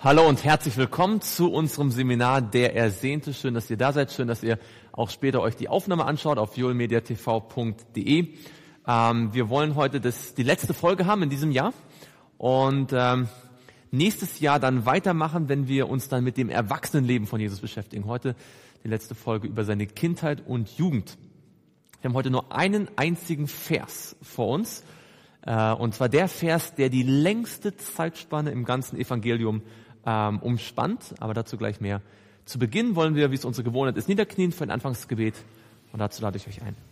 Hallo und herzlich willkommen zu unserem Seminar Der Ersehnte. Schön, dass ihr da seid. Schön, dass ihr auch später euch die Aufnahme anschaut auf joelmediatv.de. Wir wollen heute die letzte Folge haben in diesem Jahr und nächstes Jahr dann weitermachen, wenn wir uns dann mit dem Erwachsenenleben von Jesus beschäftigen. Heute die letzte Folge über seine Kindheit und Jugend. Wir haben heute nur einen einzigen Vers vor uns. Und zwar der Vers, der die längste Zeitspanne im ganzen Evangelium umspannt, aber dazu gleich mehr. Zu Beginn wollen wir, wie es unsere Gewohnheit ist, niederknien für ein Anfangsgebet und dazu lade ich euch ein.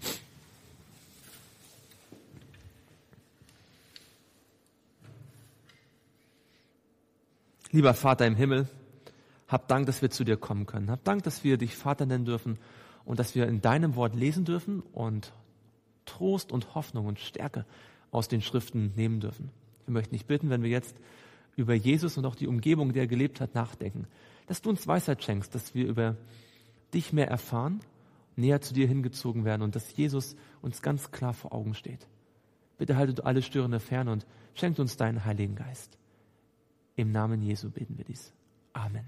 Lieber Vater im Himmel, hab Dank, dass wir zu dir kommen können. Hab Dank, dass wir dich Vater nennen dürfen und dass wir in deinem Wort lesen dürfen und Trost und Hoffnung und Stärke aus den Schriften nehmen dürfen. Wir möchten dich bitten, wenn wir jetzt über Jesus und auch die Umgebung, in der er gelebt hat, nachdenken, dass du uns Weisheit schenkst, dass wir über dich mehr erfahren, näher zu dir hingezogen werden und dass Jesus uns ganz klar vor Augen steht. Bitte halte du alle Störende fern und schenk uns deinen Heiligen Geist. Im Namen Jesu beten wir dies. Amen.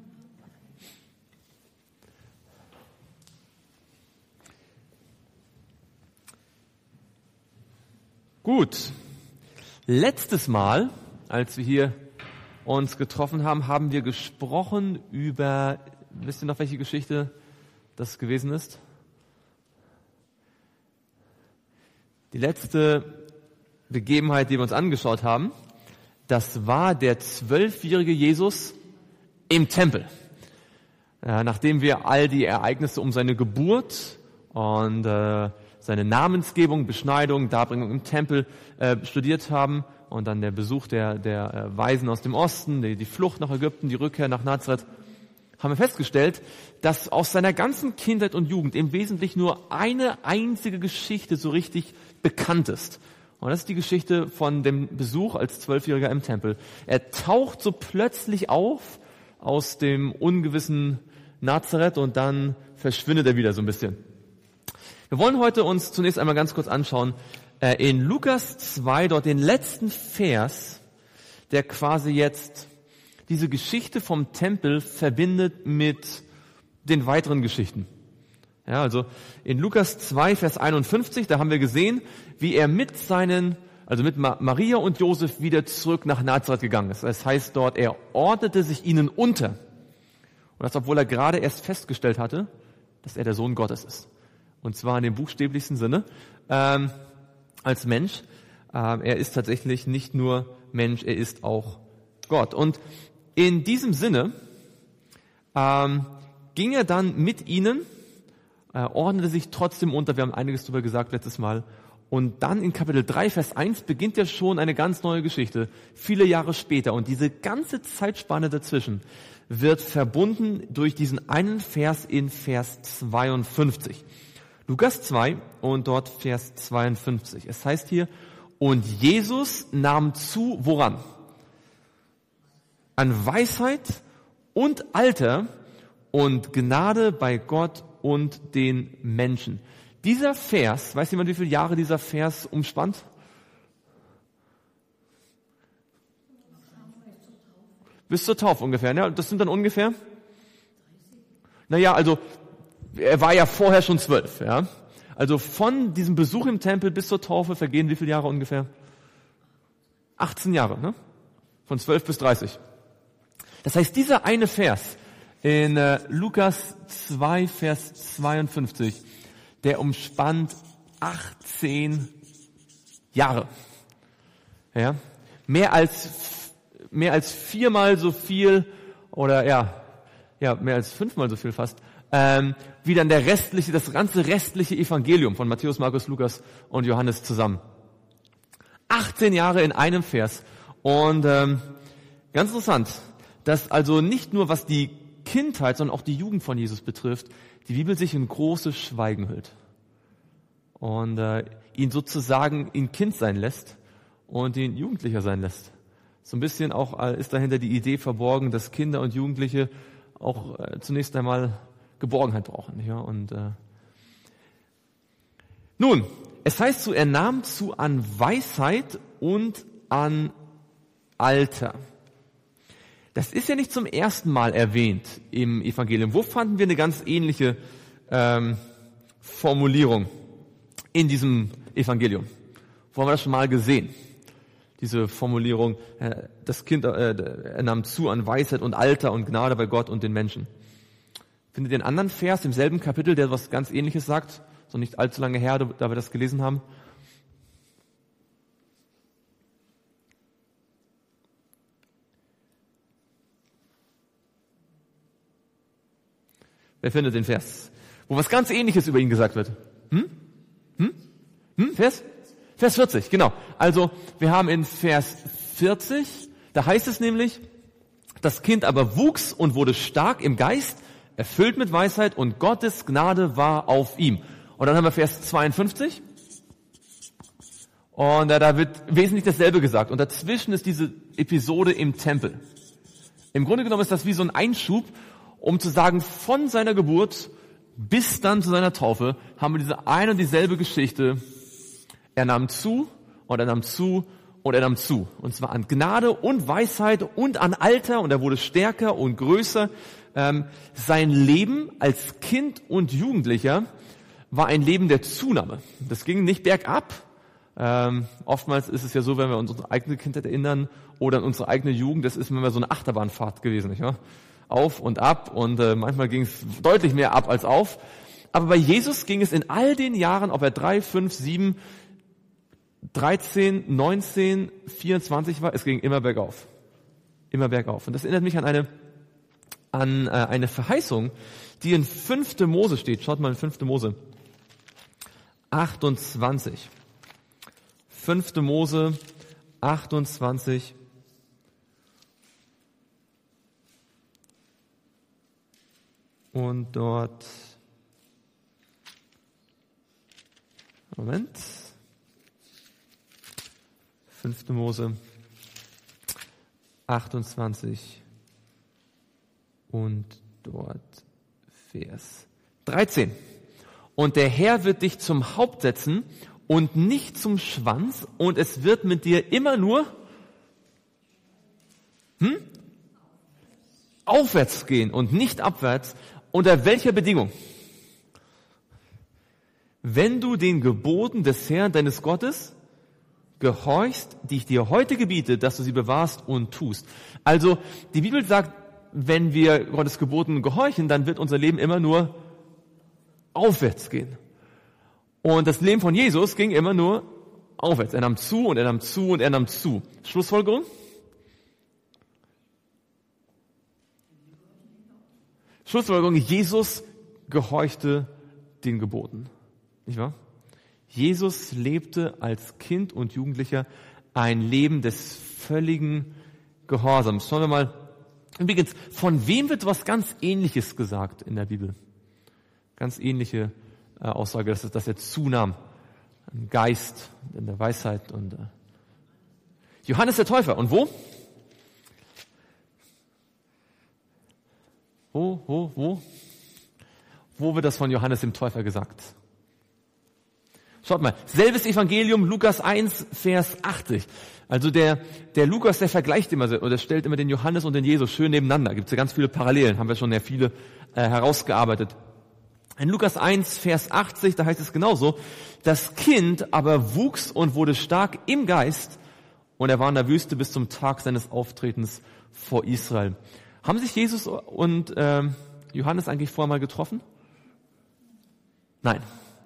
Gut. Letztes Mal, als wir hier uns getroffen haben, haben wir gesprochen über, wisst ihr noch, welche Geschichte das gewesen ist? Die letzte Begebenheit, die wir uns angeschaut haben, das war der 12-jährige Jesus im Tempel. Nachdem wir all die Ereignisse um seine Geburt und seine Namensgebung, Beschneidung, Darbringung im Tempel studiert haben und dann der Besuch der Weisen aus dem Osten, die Flucht nach Ägypten, die Rückkehr nach Nazareth, haben wir festgestellt, dass aus seiner ganzen Kindheit und Jugend im Wesentlichen nur eine einzige Geschichte so richtig bekannt ist. Und das ist die Geschichte von dem Besuch als 12-Jähriger im Tempel. Er taucht so plötzlich auf aus dem ungewissen Nazareth und dann verschwindet er wieder so ein bisschen. Wir wollen heute uns zunächst einmal ganz kurz anschauen, in Lukas 2, dort den letzten Vers, der quasi jetzt diese Geschichte vom Tempel verbindet mit den weiteren Geschichten. Ja, also in Lukas 2, Vers 51, da haben wir gesehen, wie er mit Maria und Josef wieder zurück nach Nazareth gegangen ist. Das heißt dort, er ordnete sich ihnen unter. Und das, obwohl er gerade erst festgestellt hatte, dass er der Sohn Gottes ist. Und zwar in dem buchstäblichsten Sinne, als Mensch. Er ist tatsächlich nicht nur Mensch, er ist auch Gott. Und in diesem Sinne ging er dann mit ihnen, ordnete sich trotzdem unter, wir haben einiges darüber gesagt letztes Mal. Und dann in Kapitel 3, Vers 1 beginnt ja schon eine ganz neue Geschichte, viele Jahre später. Und diese ganze Zeitspanne dazwischen wird verbunden durch diesen einen Vers in Vers 52. Lukas 2 und dort Vers 52. Es heißt hier, und Jesus nahm zu, woran? An Weisheit und Alter und Gnade bei Gott und den Menschen. Dieser Vers, weiß jemand, wie viele Jahre dieser Vers umspannt? Bis zur Taufe ungefähr, ja? Das sind dann ungefähr? Naja, also er war ja vorher schon 12, ja. Also von diesem Besuch im Tempel bis zur Taufe vergehen wie viele Jahre ungefähr? 18 Jahre, ne? Von 12 bis 30. Das heißt, dieser eine Vers in Lukas 2, Vers 52, der umspannt 18 Jahre. Ja? Mehr als viermal so viel oder mehr als fünfmal so viel fast, wie dann das ganze restliche Evangelium von Matthäus, Markus, Lukas und Johannes zusammen. 18 Jahre in einem Vers. Und ganz interessant, dass also nicht nur was die Kindheit, sondern auch die Jugend von Jesus betrifft, die Bibel sich in großes Schweigen hüllt. Und ihn sozusagen ihn Kind sein lässt und ihn Jugendlicher sein lässt. So ein bisschen auch ist dahinter die Idee verborgen, dass Kinder und Jugendliche auch zunächst einmal Geborgenheit brauchen. Ja? Und nun, es heißt so, er nahm zu an Weisheit und an Alter. Das ist ja nicht zum ersten Mal erwähnt im Evangelium. Wo fanden wir eine ganz ähnliche Formulierung in diesem Evangelium? Wo haben wir das schon mal gesehen? Diese Formulierung, das Kind er nahm zu an Weisheit und Alter und Gnade bei Gott und den Menschen. Findet ihr einen anderen Vers im selben Kapitel, der was ganz Ähnliches sagt? So nicht allzu lange her, da wir das gelesen haben. Wer findet den Vers? Wo was ganz Ähnliches über ihn gesagt wird. Vers? Vers 40, genau. Also, wir haben in Vers 40, da heißt es nämlich, das Kind aber wuchs und wurde stark im Geist, erfüllt mit Weisheit und Gottes Gnade war auf ihm. Und dann haben wir Vers 52. Und da wird wesentlich dasselbe gesagt. Und dazwischen ist diese Episode im Tempel. Im Grunde genommen ist das wie so ein Einschub, um zu sagen, von seiner Geburt bis dann zu seiner Taufe haben wir diese eine und dieselbe Geschichte. Er nahm zu und er nahm zu und er nahm zu. Und zwar an Gnade und Weisheit und an Alter und er wurde stärker und größer. Sein Leben als Kind und Jugendlicher war ein Leben der Zunahme. Das ging nicht bergab. Oftmals ist es ja so, wenn wir uns unsere eigene Kindheit erinnern oder an unsere eigene Jugend, das ist immer so eine Achterbahnfahrt gewesen, nicht wahr? Auf und ab und manchmal ging es deutlich mehr ab als auf. Aber bei Jesus ging es in all den Jahren, ob er 3, 5, 7, 13, 19, 24 war, es ging immer bergauf. Immer bergauf. Und das erinnert mich an eine Verheißung, die in 5. Mose steht. Schaut mal in 5. Mose 28. 5. Mose 28. Und dort, Moment, 5. Mose 28 und dort Vers 13. Und der Herr wird dich zum Haupt setzen und nicht zum Schwanz und es wird mit dir immer nur aufwärts gehen und nicht abwärts. Unter welcher Bedingung? Wenn du den Geboten des Herrn, deines Gottes, gehorchst, die ich dir heute gebiete, dass du sie bewahrst und tust. Also, die Bibel sagt, wenn wir Gottes Geboten gehorchen, dann wird unser Leben immer nur aufwärts gehen. Und das Leben von Jesus ging immer nur aufwärts. Er nahm zu und er nahm zu und er nahm zu. Schlussfolgerung? Schlussfolgerung, Jesus gehorchte den Geboten. Nicht wahr? Jesus lebte als Kind und Jugendlicher ein Leben des völligen Gehorsams. Schauen wir mal. Übrigens, von wem wird was ganz Ähnliches gesagt in der Bibel? Ganz ähnliche Aussage, dass er zunahm. Im Geist, in der Weisheit und Johannes der Täufer. Und wo? Wo wird das von Johannes dem Täufer gesagt? Schaut mal, selbes Evangelium, Lukas 1, Vers 80. Also der Lukas, der vergleicht immer oder stellt immer den Johannes und den Jesus schön nebeneinander. Gibt es ja ganz viele Parallelen, haben wir schon ja viele herausgearbeitet. In Lukas 1, Vers 80, da heißt es genauso, das Kind aber wuchs und wurde stark im Geist und er war in der Wüste bis zum Tag seines Auftretens vor Israel. Haben sich Jesus und Johannes eigentlich vorher mal getroffen? Nein.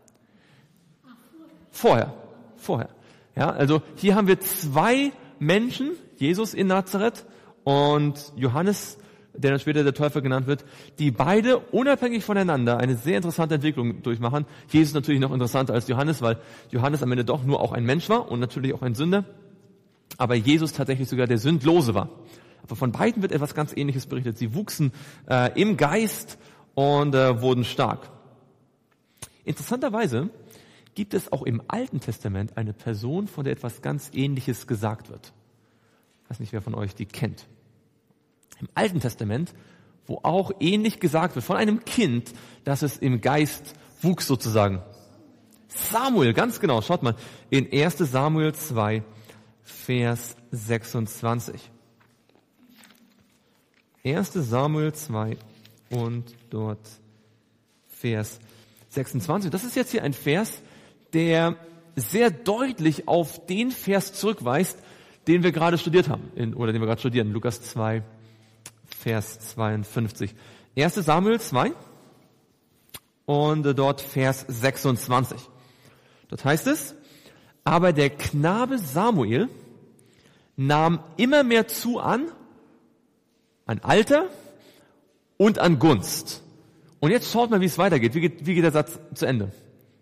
Vorher. Ja, also hier haben wir zwei Menschen, Jesus in Nazareth und Johannes, der dann später der Täufer genannt wird, die beide unabhängig voneinander eine sehr interessante Entwicklung durchmachen. Jesus natürlich noch interessanter als Johannes, weil Johannes am Ende doch nur auch ein Mensch war und natürlich auch ein Sünder, aber Jesus tatsächlich sogar der Sündlose war. Aber von beiden wird etwas ganz Ähnliches berichtet. Sie wuchsen im Geist und wurden stark. Interessanterweise gibt es auch im Alten Testament eine Person, von der etwas ganz Ähnliches gesagt wird. Ich weiß nicht, wer von euch die kennt. Im Alten Testament, wo auch ähnlich gesagt wird, von einem Kind, dass es im Geist wuchs sozusagen. Samuel, ganz genau, schaut mal, in 1. Samuel 2, Vers 26. 1. Samuel 2 und dort Vers 26. Das ist jetzt hier ein Vers, der sehr deutlich auf den Vers zurückweist, den wir gerade studiert haben, den wir gerade studieren, Lukas 2, Vers 52. 1. Samuel 2 und dort Vers 26. Dort heißt es, aber der Knabe Samuel nahm immer mehr zu an Alter und an Gunst. Und jetzt schaut mal, wie es weitergeht. Wie geht der Satz zu Ende?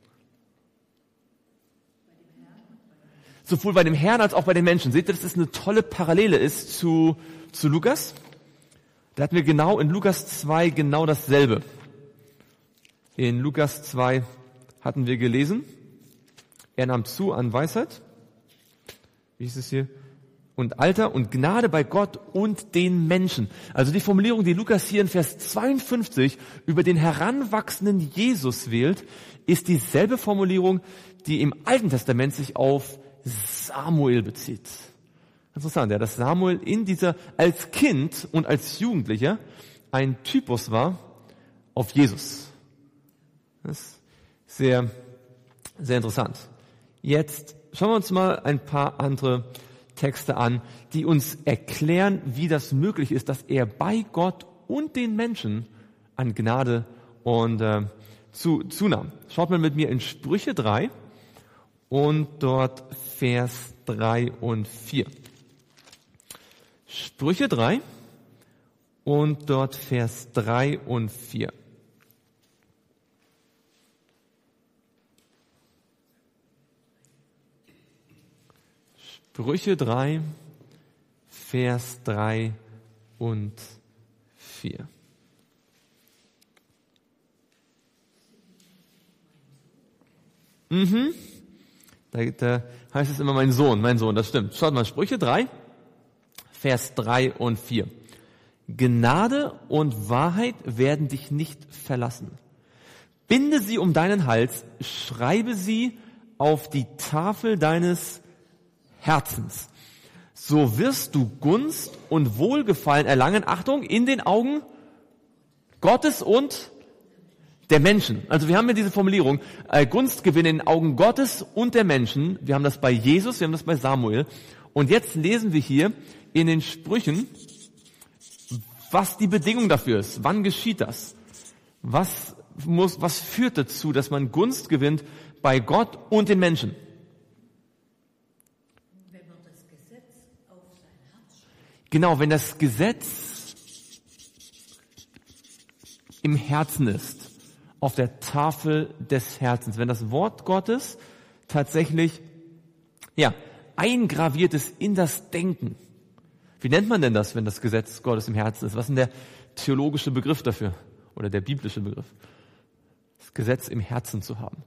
Sowohl bei dem Herrn als auch bei den Menschen. Seht ihr, dass das eine tolle Parallele ist zu Lukas? Da hatten wir genau in Lukas 2 genau dasselbe. In Lukas 2 hatten wir gelesen, er nahm zu an Weisheit, wie hieß es hier, und Alter und Gnade bei Gott und den Menschen. Also die Formulierung, die Lukas hier in Vers 52 über den heranwachsenden Jesus wählt, ist dieselbe Formulierung, die im Alten Testament sich auf Samuel bezieht. Interessant, ja, dass Samuel als Kind und als Jugendlicher ein Typus war auf Jesus. Das ist sehr, sehr interessant. Jetzt schauen wir uns mal ein paar andere Texte an, die uns erklären, wie das möglich ist, dass er bei Gott und den Menschen an Gnade und zunahm. Schaut mal mit mir in Sprüche 3 und dort Vers 3 und 4. Sprüche 3 und dort Vers 3 und 4. Sprüche 3, Vers 3 und 4. Da heißt es immer mein Sohn, das stimmt. Schaut mal, Sprüche 3, Vers 3 und 4. Gnade und Wahrheit werden dich nicht verlassen. Binde sie um deinen Hals, schreibe sie auf die Tafel deines Herzens. So wirst du Gunst und Wohlgefallen erlangen, Achtung, in den Augen Gottes und der Menschen. Also wir haben hier diese Formulierung, Gunst gewinnen in den Augen Gottes und der Menschen. Wir haben das bei Jesus, wir haben das bei Samuel. Und jetzt lesen wir hier in den Sprüchen, was die Bedingung dafür ist. Wann geschieht das? Was führt dazu, dass man Gunst gewinnt bei Gott und den Menschen? Genau, wenn das Gesetz im Herzen ist, auf der Tafel des Herzens, wenn das Wort Gottes tatsächlich, eingraviert ist in das Denken. Wie nennt man denn das, wenn das Gesetz Gottes im Herzen ist? Was ist denn der theologische Begriff dafür? Oder der biblische Begriff? Das Gesetz im Herzen zu haben.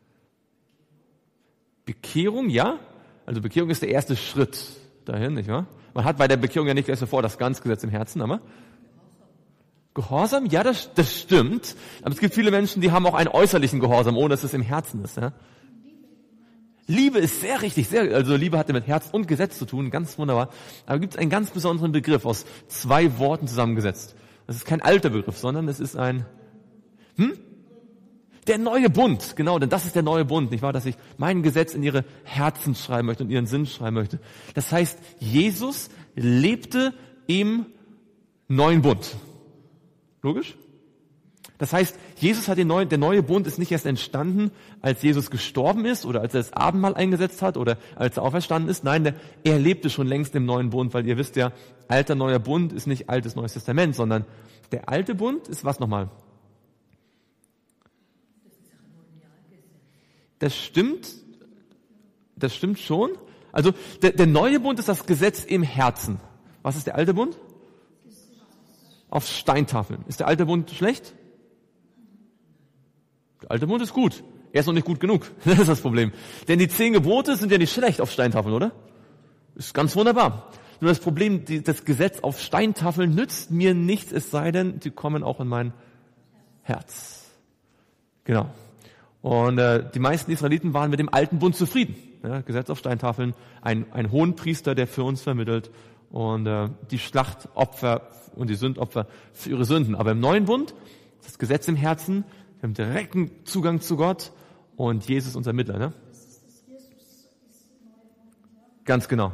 Bekehrung, ja. Also Bekehrung ist der erste Schritt dahin, nicht wahr? Man hat bei der Bekehrung ja nicht erst sofort das ganze Gesetz im Herzen, aber Gehorsam, ja, das stimmt. Aber es gibt viele Menschen, die haben auch einen äußerlichen Gehorsam, ohne dass es im Herzen ist. Ja? Liebe ist sehr richtig, also Liebe hat ja mit Herz und Gesetz zu tun, ganz wunderbar. Aber gibt es einen ganz besonderen Begriff aus 2 Worten zusammengesetzt. Das ist kein alter Begriff, sondern es ist ein der neue Bund, genau, denn das ist der neue Bund, nicht wahr, dass ich mein Gesetz in ihre Herzen schreiben möchte und ihren Sinn schreiben möchte. Das heißt, Jesus lebte im neuen Bund. Logisch? Das heißt, der neue Bund ist nicht erst entstanden, als Jesus gestorben ist oder als er das Abendmahl eingesetzt hat oder als er auferstanden ist. Nein, er lebte schon längst im neuen Bund, weil ihr wisst ja, alter neuer Bund ist nicht altes Neues Testament, sondern der alte Bund ist was nochmal? Das stimmt schon. Also der neue Bund ist das Gesetz im Herzen. Was ist der alte Bund? Auf Steintafeln. Ist der alte Bund schlecht? Der alte Bund ist gut. Er ist noch nicht gut genug. Das ist das Problem. Denn die 10 Gebote sind ja nicht schlecht auf Steintafeln, oder? Ist ganz wunderbar. Nur das Problem, das Gesetz auf Steintafeln nützt mir nichts, es sei denn, sie kommen auch in mein Herz. Genau. Und die meisten Israeliten waren mit dem alten Bund zufrieden. Ja, Gesetz auf Steintafeln, ein Hohenpriester, der für uns vermittelt und die Schlachtopfer und die Sündopfer für ihre Sünden. Aber im neuen Bund ist das Gesetz im Herzen, wir haben direkten Zugang zu Gott und Jesus ist unser Mittler. Ne? Ganz genau.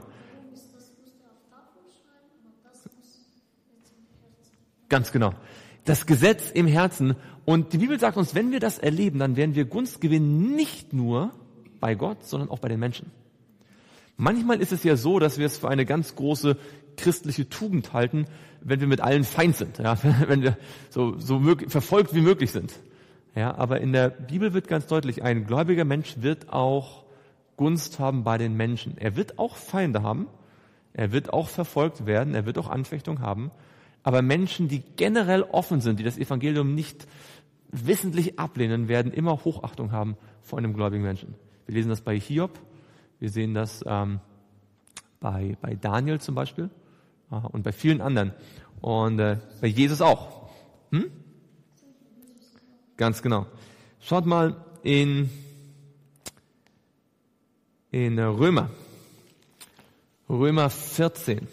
Ganz genau. Das Gesetz im Herzen. Und die Bibel sagt uns, wenn wir das erleben, dann werden wir Gunst gewinnen, nicht nur bei Gott, sondern auch bei den Menschen. Manchmal ist es ja so, dass wir es für eine ganz große christliche Tugend halten, wenn wir mit allen Feind sind, ja, wenn wir so verfolgt wie möglich sind. Ja, aber in der Bibel wird ganz deutlich, ein gläubiger Mensch wird auch Gunst haben bei den Menschen. Er wird auch Feinde haben, er wird auch verfolgt werden, er wird auch Anfechtung haben. Aber Menschen, die generell offen sind, die das Evangelium nicht wissentlich ablehnen, werden immer Hochachtung haben vor einem gläubigen Menschen. Wir lesen das bei Hiob, wir sehen das bei Daniel zum Beispiel und bei vielen anderen. Und bei Jesus auch. Ganz genau. Schaut mal in Römer 14.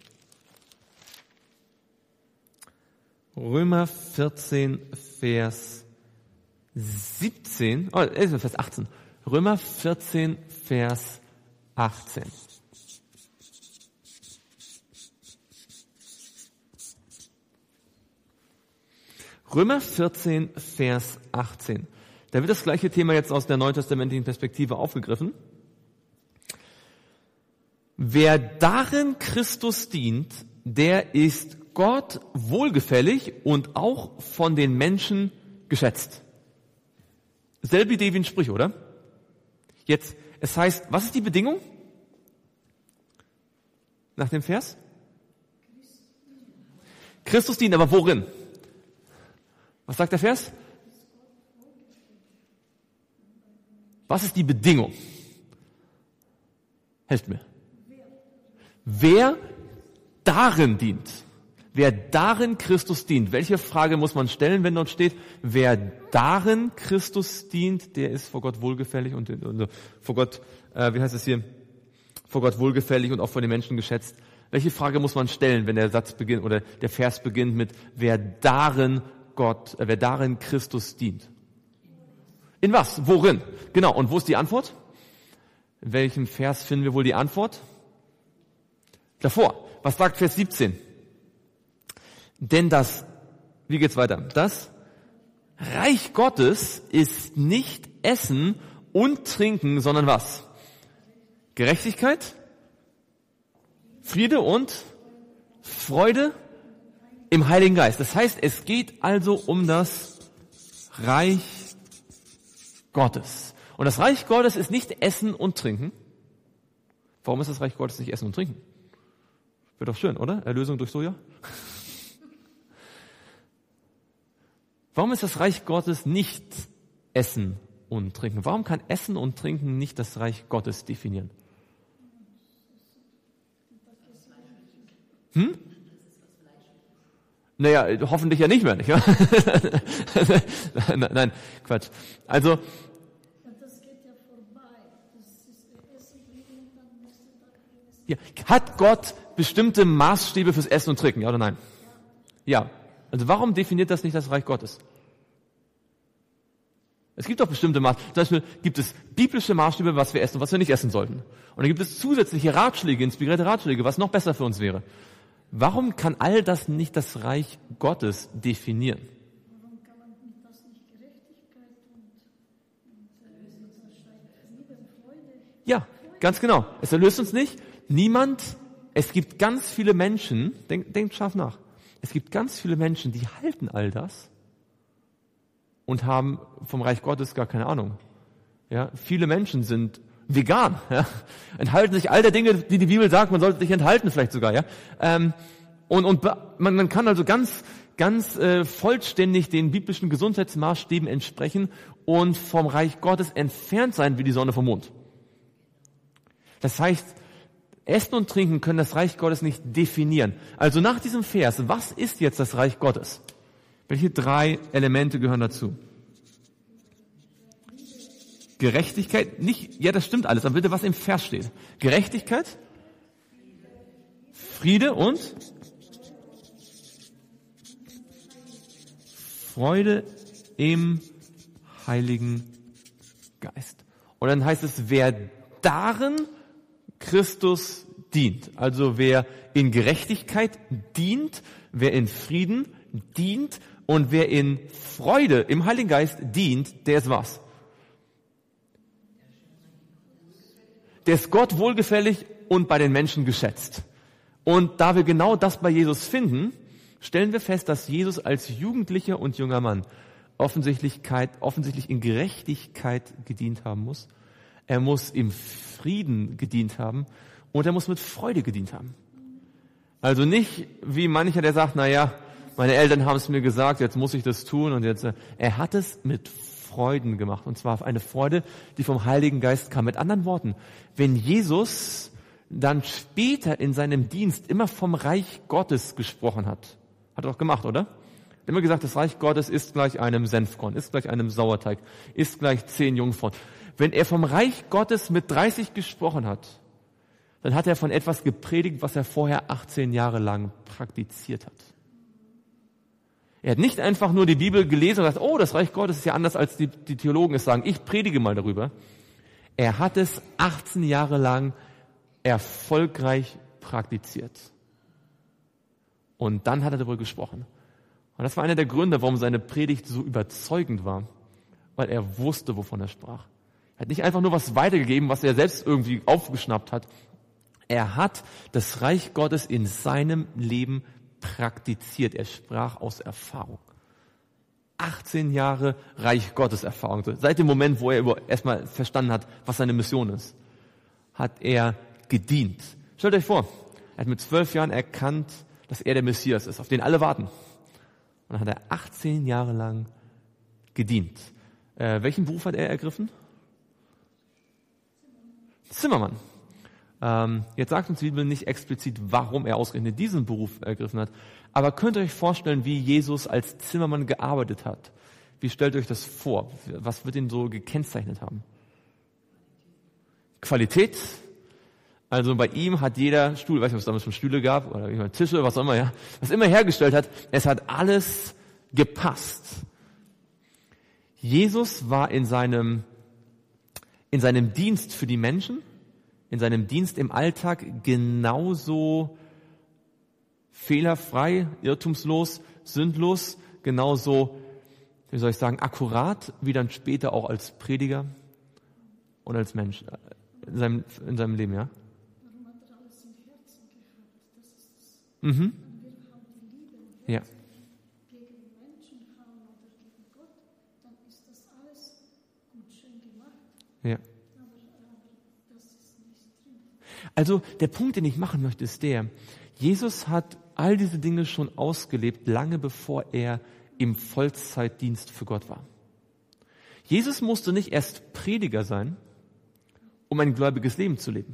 Römer 14, Vers 17, Vers 18. Römer 14, Vers 18. Römer 14, Vers 18. Da wird das gleiche Thema jetzt aus der neutestamentlichen Perspektive aufgegriffen. Wer darin Christus dient, der ist Gott wohlgefällig und auch von den Menschen geschätzt. Selbe Idee wie ein Sprüche, oder? Jetzt, es heißt, was ist die Bedingung? Nach dem Vers? Christus dient, aber worin? Was sagt der Vers? Was ist die Bedingung? Helft mir. Wer darin dient. Wer darin Christus dient. Welche Frage muss man stellen, wenn dort steht, wer darin Christus dient, der ist vor Gott wohlgefällig und vor Gott, wie heißt es hier, vor Gott wohlgefällig und auch vor den Menschen geschätzt. Welche Frage muss man stellen, wenn der Satz beginnt oder der Vers beginnt mit, wer darin Christus dient? In was? Worin? Genau. Und wo ist die Antwort? In welchem Vers finden wir wohl die Antwort? Davor. Was sagt Vers 17? Denn wie geht's weiter? Das Reich Gottes ist nicht Essen und Trinken, sondern was? Gerechtigkeit, Friede und Freude im Heiligen Geist. Das heißt, es geht also um das Reich Gottes. Und das Reich Gottes ist nicht Essen und Trinken. Warum ist das Reich Gottes nicht Essen und Trinken? Wird doch schön, oder? Erlösung durch Soja? Warum ist das Reich Gottes nicht Essen und Trinken? Warum kann Essen und Trinken nicht das Reich Gottes definieren? Naja, hoffentlich ja nicht mehr, nicht wahr? Nein, Quatsch. Also, ja, hat Gott bestimmte Maßstäbe fürs Essen und Trinken, ja oder nein? Ja. Also warum definiert das nicht das Reich Gottes? Es gibt doch bestimmte Maßstäbe. Zum Beispiel gibt es biblische Maßstäbe, was wir essen und was wir nicht essen sollten. Und dann gibt es zusätzliche Ratschläge, inspirierte Ratschläge, was noch besser für uns wäre. Warum kann all das nicht das Reich Gottes definieren? Warum kann man das nicht Gerechtigkeit und Liebe und Freude? Ja, ganz genau. Es erlöst uns nicht. Es gibt ganz viele Menschen, denkt scharf nach, es gibt ganz viele Menschen, die halten all das und haben vom Reich Gottes gar keine Ahnung. Ja, viele Menschen sind vegan, ja, enthalten sich all der Dinge, die die Bibel sagt, man sollte sich enthalten vielleicht sogar, ja. Man kann also ganz vollständig den biblischen Gesundheitsmaßstäben entsprechen und vom Reich Gottes entfernt sein wie die Sonne vom Mond. Das heißt, Essen und Trinken können das Reich Gottes nicht definieren. Also nach diesem Vers, was ist jetzt das Reich Gottes? Welche 3 Elemente gehören dazu? Gerechtigkeit, das stimmt alles, aber bitte, was im Vers steht. Gerechtigkeit, Friede und Freude im Heiligen Geist. Und dann heißt es, wer darin Christus dient, also wer in Gerechtigkeit dient, wer in Frieden dient und wer in Freude im Heiligen Geist dient, der ist was? Der ist Gott wohlgefällig und bei den Menschen geschätzt. Und da wir genau das bei Jesus finden, stellen wir fest, dass Jesus als Jugendlicher und junger Mann offensichtlich in Gerechtigkeit gedient haben muss. Er muss im Frieden gedient haben und er muss mit Freude gedient haben. Also nicht wie mancher, der sagt, naja, meine Eltern haben es mir gesagt, jetzt muss ich das tun und jetzt. Er hat es mit Freuden gemacht und zwar eine Freude, die vom Heiligen Geist kam. Mit anderen Worten, wenn Jesus dann später in seinem Dienst immer vom Reich Gottes gesprochen hat er auch gemacht, oder? Er hat immer gesagt, das Reich Gottes ist gleich einem Senfkorn, ist gleich einem Sauerteig, ist gleich 10 Jungfrauen. Wenn er vom Reich Gottes mit 30 gesprochen hat, dann hat er von etwas gepredigt, was er vorher 18 Jahre lang praktiziert hat. Er hat nicht einfach nur die Bibel gelesen und gesagt, oh, das Reich Gottes ist ja anders, als die Theologen es sagen. Ich predige mal darüber. Er hat es 18 Jahre lang erfolgreich praktiziert. Und dann hat er darüber gesprochen. Und das war einer der Gründe, warum seine Predigt so überzeugend war. Weil er wusste, wovon er sprach. Er hat nicht einfach nur was weitergegeben, was er selbst irgendwie aufgeschnappt hat. Er hat das Reich Gottes in seinem Leben praktiziert. Er sprach aus Erfahrung. 18 Jahre Reich Gottes Erfahrung. Seit dem Moment, wo er erstmal verstanden hat, was seine Mission ist, hat er gedient. Stellt euch vor, er hat mit 12 Jahren erkannt, dass er der Messias ist, auf den alle warten. Und dann hat er 18 Jahre lang gedient. Welchen Beruf hat er ergriffen? Zimmermann. Jetzt sagt uns die Bibel nicht explizit, warum er ausgerechnet diesen Beruf ergriffen hat. Aber könnt ihr euch vorstellen, wie Jesus als Zimmermann gearbeitet hat? Wie stellt ihr euch das vor? Was wird ihn so gekennzeichnet haben? Qualität. Also bei ihm hat jeder Stuhl, ich weiß nicht, was es damals schon Stühle gab, oder Tische, was auch immer, ja, was immer hergestellt hat, es hat alles gepasst. Jesus war in seinem Dienst für die Menschen, in seinem Dienst im Alltag genauso fehlerfrei, irrtumslos, sündlos, genauso, wie soll ich sagen, akkurat, wie dann später auch als Prediger und als Mensch in seinem Leben, ja. Warum hat er alles im Herzen gehabt? Das ist das. Mhm. Wenn wir haben die Liebe und Ja. gegen Menschen haben oder gegen Gott, dann ist das alles gut schön gemacht. Ja. Aber das ist nicht drin. Also der Punkt, den ich machen möchte, ist der, Jesus hat all diese Dinge schon ausgelebt, lange bevor er im Vollzeitdienst für Gott war. Jesus musste nicht erst Prediger sein, um ein gläubiges Leben zu leben.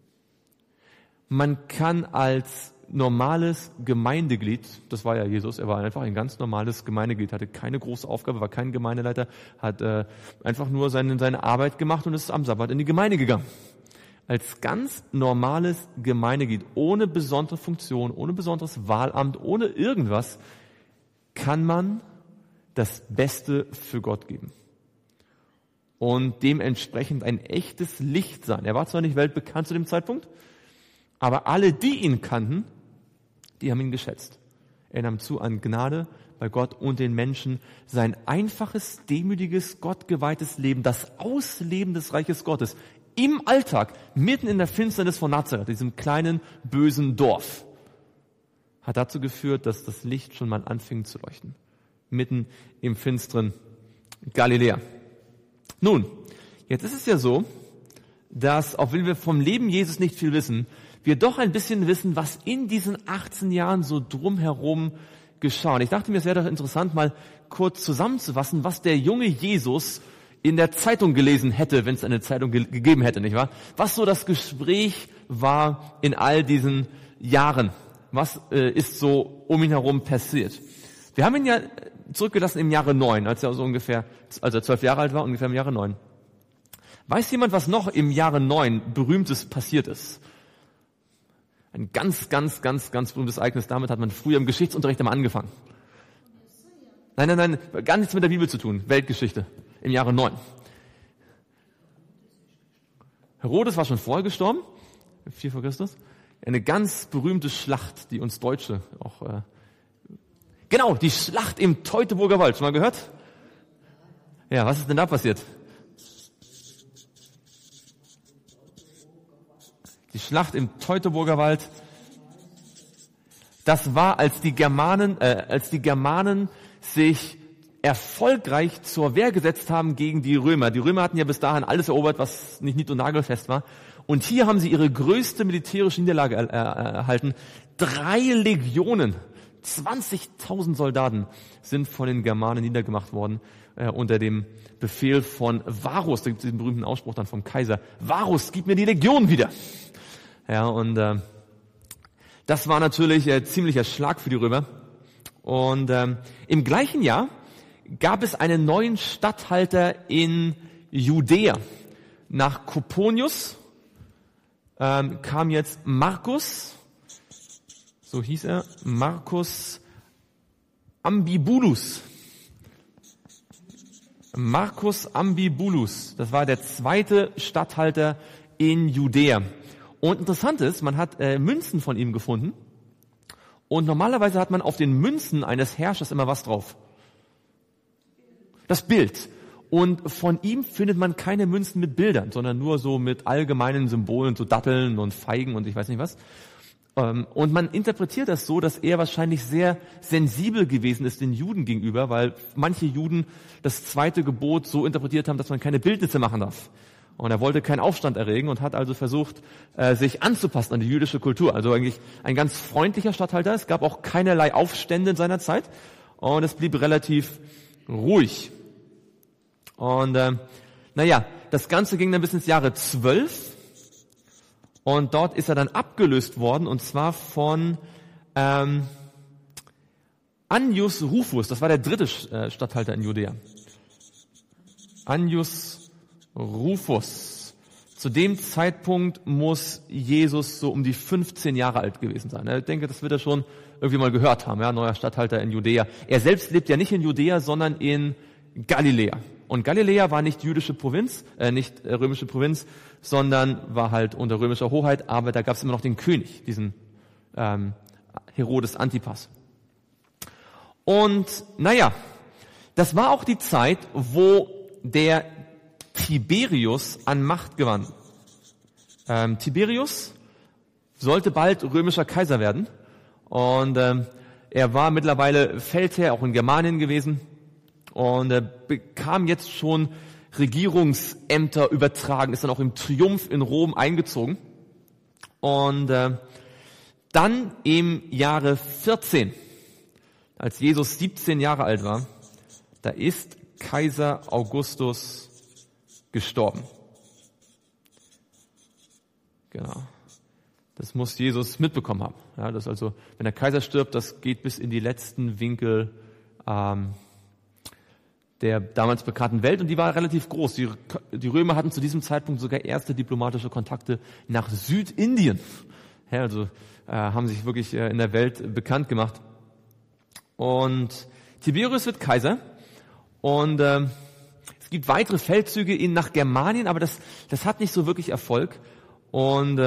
Man kann als normales Gemeindeglied, das war ja Jesus, er war einfach ein ganz normales Gemeindeglied, hatte keine große Aufgabe, war kein Gemeindeleiter, hat einfach nur seine Arbeit gemacht und ist am Sabbat in die Gemeinde gegangen. Als ganz normales Gemeindeglied, ohne besondere Funktion, ohne besonderes Wahlamt, ohne irgendwas, kann man das Beste für Gott geben. Und dementsprechend ein echtes Licht sein. Er war zwar nicht weltbekannt zu dem Zeitpunkt, aber alle, die ihn kannten, die haben ihn geschätzt. Er nahm zu an Gnade bei Gott und den Menschen. Sein einfaches, demütiges, gottgeweihtes Leben, das Ausleben des Reiches Gottes, im Alltag, mitten in der Finsternis von Nazareth, diesem kleinen, bösen Dorf, hat dazu geführt, dass das Licht schon mal anfing zu leuchten. Mitten im finsteren Galiläa. Nun, jetzt ist es ja so, dass, auch wenn wir vom Leben Jesus nicht viel wissen, wir doch ein bisschen wissen, was in diesen 18 Jahren so drumherum geschah. Und ich dachte mir, es wäre doch interessant, mal kurz zusammenzufassen, was der junge Jesus in der Zeitung gelesen hätte, wenn es eine Zeitung gegeben hätte, nicht wahr? Was so das Gespräch war in all diesen Jahren. Was ist so um ihn herum passiert? Wir haben ihn ja zurückgelassen im Jahre 9, als er 12 Jahre alt war, ungefähr im Jahre 9. Weiß jemand, was noch im Jahre 9 Berühmtes passiert ist? Ein ganz, ganz, ganz, ganz berühmtes Ereignis. Damit hat man früher im Geschichtsunterricht immer angefangen. Nein, gar nichts mit der Bibel zu tun. Weltgeschichte. Im Jahre 9. Herodes war schon vorher gestorben. 4 vor Christus. Eine ganz berühmte Schlacht, die uns Deutsche auch... Genau, die Schlacht im Teutoburger Wald. Schon mal gehört? Ja, was ist denn da passiert? Die Schlacht im Teutoburger Wald. Das war, als die Germanen sich erfolgreich zur Wehr gesetzt haben gegen die Römer. Die Römer hatten ja bis dahin alles erobert, was nicht nied- und nagelfest war. Und hier haben sie ihre größte militärische Niederlage erhalten. 3 Legionen, 20.000 Soldaten sind von den Germanen niedergemacht worden, unter dem Befehl von Varus. Da gibt es diesen berühmten Ausspruch dann vom Kaiser. Varus, gib mir die Legion wieder. Ja, und das war natürlich ziemlicher Schlag für die Römer. Und im gleichen Jahr gab es einen neuen Statthalter in Judäa. Nach Coponius kam jetzt Marcus, so hieß er, Marcus Ambibulus. Marcus Ambibulus, das war der 2. Statthalter in Judäa. Und interessant ist, man hat Münzen von ihm gefunden. Und normalerweise hat man auf den Münzen eines Herrschers immer was drauf. Das Bild. Und von ihm findet man keine Münzen mit Bildern, sondern nur so mit allgemeinen Symbolen, so Datteln und Feigen und ich weiß nicht was. Und man interpretiert das so, dass er wahrscheinlich sehr sensibel gewesen ist den Juden gegenüber, weil manche Juden das 2. Gebot so interpretiert haben, dass man keine Bildnisse machen darf. Und er wollte keinen Aufstand erregen und hat also versucht, sich anzupassen an die jüdische Kultur. Also eigentlich ein ganz freundlicher Statthalter. Es gab auch keinerlei Aufstände in seiner Zeit und es blieb relativ ruhig. Und das Ganze ging dann bis ins Jahre 12 und dort ist er dann abgelöst worden und zwar von Annius Rufus. Das war der 3. Statthalter in Judäa. Annius Rufus. Zu dem Zeitpunkt muss Jesus so um die 15 Jahre alt gewesen sein. Ich denke, das wird er schon irgendwie mal gehört haben, ja, neuer Statthalter in Judäa. Er selbst lebt ja nicht in Judäa, sondern in Galiläa. Und Galiläa war nicht jüdische Provinz, nicht römische Provinz, sondern war halt unter römischer Hoheit, aber da gab es immer noch den König, diesen Herodes Antipas. Und das war auch die Zeit, wo der Tiberius an Macht gewann. Tiberius sollte bald römischer Kaiser werden und er war mittlerweile Feldherr, auch in Germanien gewesen und bekam jetzt schon Regierungsämter übertragen, ist dann auch im Triumph in Rom eingezogen und dann im Jahre 14, als Jesus 17 Jahre alt war, da ist Kaiser Augustus gestorben. Genau. Das muss Jesus mitbekommen haben. Ja, das also, wenn der Kaiser stirbt, das geht bis in die letzten Winkel der damals bekannten Welt und die war relativ groß. Die Römer hatten zu diesem Zeitpunkt sogar erste diplomatische Kontakte nach Südindien. Ja, also haben sich wirklich in der Welt bekannt gemacht. Und Tiberius wird Kaiser und es gibt weitere Feldzüge nach Germanien, aber das hat nicht so wirklich Erfolg. Und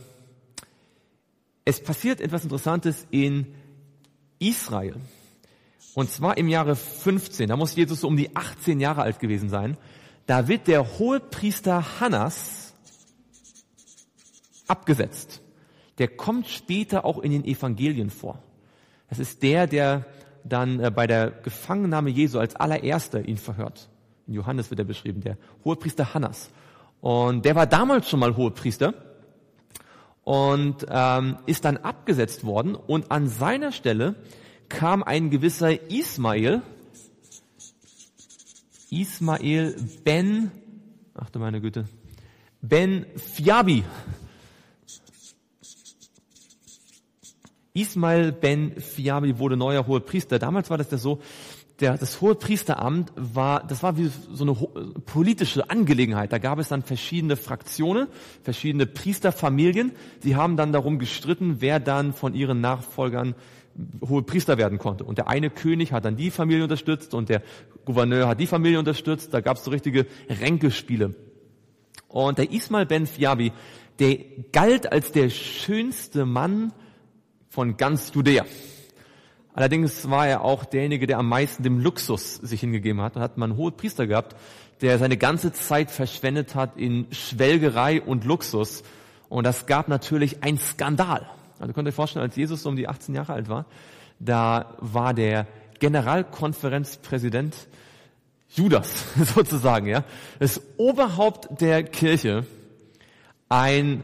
es passiert etwas Interessantes in Israel. Und zwar im Jahre 15, da muss Jesus so um die 18 Jahre alt gewesen sein. Da wird der Hohepriester Hannas abgesetzt. Der kommt später auch in den Evangelien vor. Das ist der dann bei der Gefangennahme Jesu als allererster ihn verhört. In Johannes wird er beschrieben, der Hohepriester Hannas. Und der war damals schon mal Hohepriester und ist dann abgesetzt worden. Und an seiner Stelle kam ein gewisser Ismael ben Fiabi. Ismael ben Fiabi wurde neuer Hohepriester. Damals war das ja so, das hohe Priesteramt das war wie so eine politische Angelegenheit. Da gab es dann verschiedene Fraktionen, verschiedene Priesterfamilien. Sie haben dann darum gestritten, wer dann von ihren Nachfolgern hohe Priester werden konnte. Und der eine König hat dann die Familie unterstützt und der Gouverneur hat die Familie unterstützt. Da gab es so richtige Ränkespiele. Und der Ismail ben Fiabi, der galt als der schönste Mann von ganz Judäa. Allerdings war er auch derjenige, der am meisten dem Luxus sich hingegeben hat. Da hat man einen hohen Priester gehabt, der seine ganze Zeit verschwendet hat in Schwelgerei und Luxus. Und das gab natürlich einen Skandal. Also könnt ihr euch vorstellen, als Jesus so um die 18 Jahre alt war, da war der Generalkonferenzpräsident Judas sozusagen, ja, das Oberhaupt der Kirche, also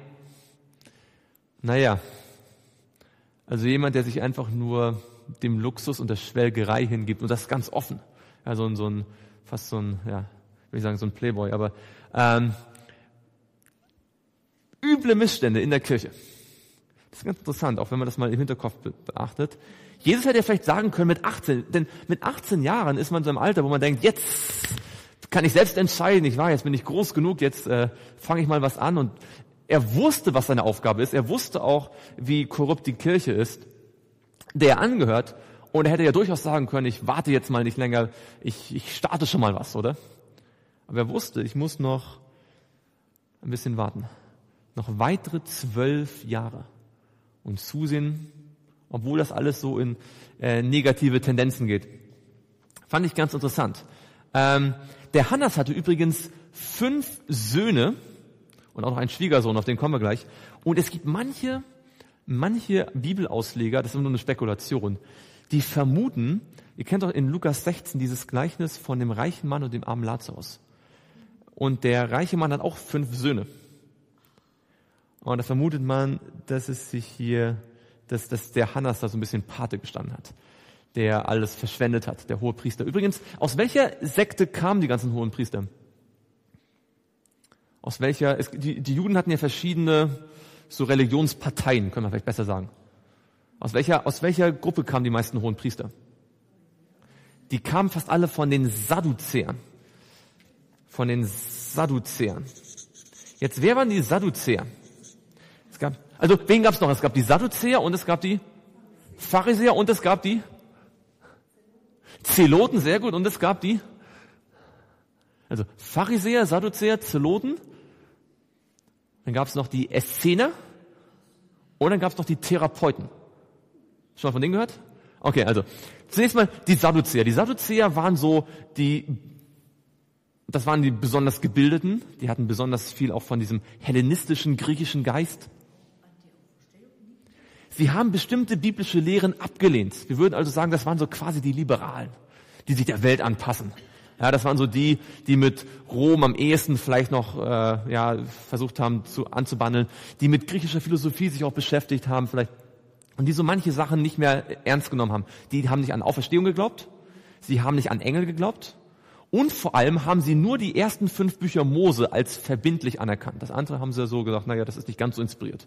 jemand, der sich einfach nur dem Luxus und der Schwelgerei hingibt und das ganz offen. Ja, so ein Playboy, aber üble Missstände in der Kirche. Das ist ganz interessant, auch wenn man das mal im Hinterkopf beachtet. Jesus hätte ja vielleicht sagen können mit 18, denn mit 18 Jahren ist man so im Alter, wo man denkt, jetzt kann ich selbst entscheiden, jetzt bin ich groß genug, jetzt fange ich mal was an. Und er wusste, was seine Aufgabe ist. Er wusste auch, wie korrupt die Kirche ist, der er angehört. Und er hätte ja durchaus sagen können, ich warte jetzt mal nicht länger, ich starte schon mal was, oder? Aber er wusste, ich muss noch ein bisschen warten. Noch weitere 12 Jahre. Und zusehen, obwohl das alles so in negative Tendenzen geht. Fand ich ganz interessant. Der Hannas hatte übrigens 5 Söhne und auch noch einen Schwiegersohn, auf den kommen wir gleich. Und es gibt manche Bibelausleger, das ist nur eine Spekulation, die vermuten, ihr kennt doch in Lukas 16 dieses Gleichnis von dem reichen Mann und dem armen Lazarus. Und der reiche Mann hat auch 5 Söhne. Und da vermutet man, dass der Hannas da so ein bisschen Pate gestanden hat, der alles verschwendet hat, der hohe Priester. Übrigens, aus welcher Sekte kamen die ganzen hohen Priester? Die Juden hatten ja verschiedene so Religionsparteien, können wir vielleicht besser sagen. Aus welcher Gruppe kamen die meisten hohen Priester? Die kamen fast alle von den Sadduzäern. Jetzt, wer waren die Sadduzäer? Wen gab es noch? Es gab die Sadduzäer und es gab die Pharisäer und es gab die Zeloten, sehr gut, und es gab die Pharisäer, Sadduzäer, Zeloten, dann gab es noch die Essener und dann gab es noch die Therapeuten. Schon mal von denen gehört? Okay, zunächst mal die Sadduzäer. Die Sadduzäer waren das waren die besonders Gebildeten, die hatten besonders viel auch von diesem hellenistischen, griechischen Geist. Sie haben bestimmte biblische Lehren abgelehnt. Wir würden also sagen, das waren so quasi die Liberalen, die sich der Welt anpassen. Ja, das waren so die mit Rom am ehesten vielleicht noch versucht haben anzubandeln, die mit griechischer Philosophie sich auch beschäftigt haben vielleicht und die so manche Sachen nicht mehr ernst genommen haben. Die haben nicht an Auferstehung geglaubt, sie haben nicht an Engel geglaubt und vor allem haben sie nur die ersten 5 Bücher Mose als verbindlich anerkannt. Das andere haben sie so gesagt, das ist nicht ganz so inspiriert.